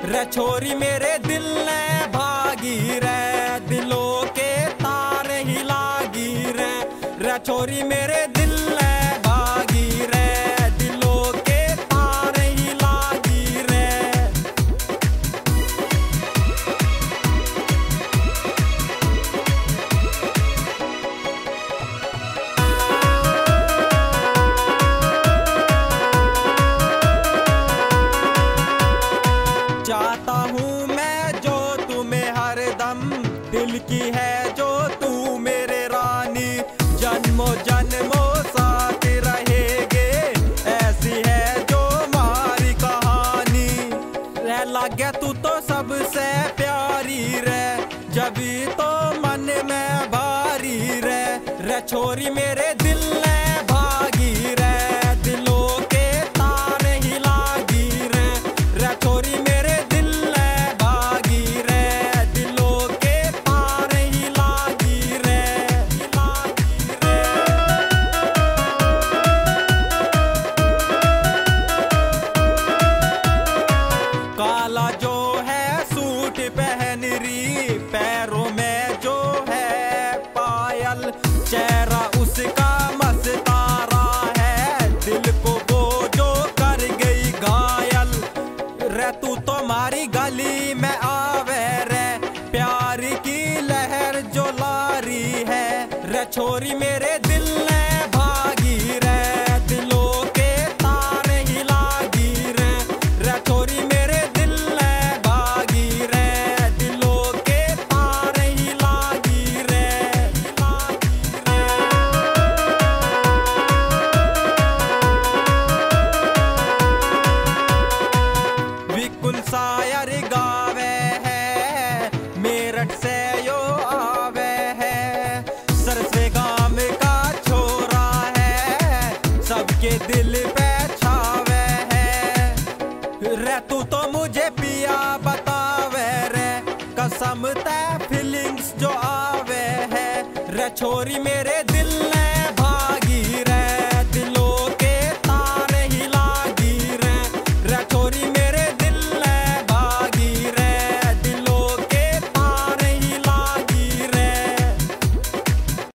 रे छोरी मेरे दिल ने भागी रे, दिलों के तार ही लागी रे। रे छोरी मेरे दिल ने भागी रे, दिलों के तार ही लागी रे। चाहता हूँ मैं जो तुम्हें हरदम, दिल की है जो तू मेरे रानी। जन्मों जन्मों साथ रहेगे, ऐसी है जो हमारी कहानी। रह लगे तू तो सबसे प्यारी रे, जभी तो मन में भारी रे। रे छोरी मेरे दिल ने भागी रे, दिलों के तार ही लागी रे। रे छोरी मेरे दिल ने भागी रे, दिलों के तार ही लागी रे, लागी रे। काला जो है सूट पहन री, पैरों में जो है पायल। चेहरा उसका मस्तारा है, दिल को वो जो कर गई घायल। रे तू तो मारी गली में आवे रे, प्यार की लहर जो लारी है। रे छोरी मेरे दिल ने भागी रे, दिलों के तार ही लागी रे। रे छोरी मेरे दिल ने भागी रे, दिलों के तार ही लागी रे, लागी रे। विपुल शायर गावे है, मेरठ से यो आवे है। सरसे गाम का छोरा है, सबके दिल पे छावे है। रे तू तो मुझे पिया बतावे रे, कसम ते फीलिंग्स जो आवे है। रे छोरी मेरे दिल ने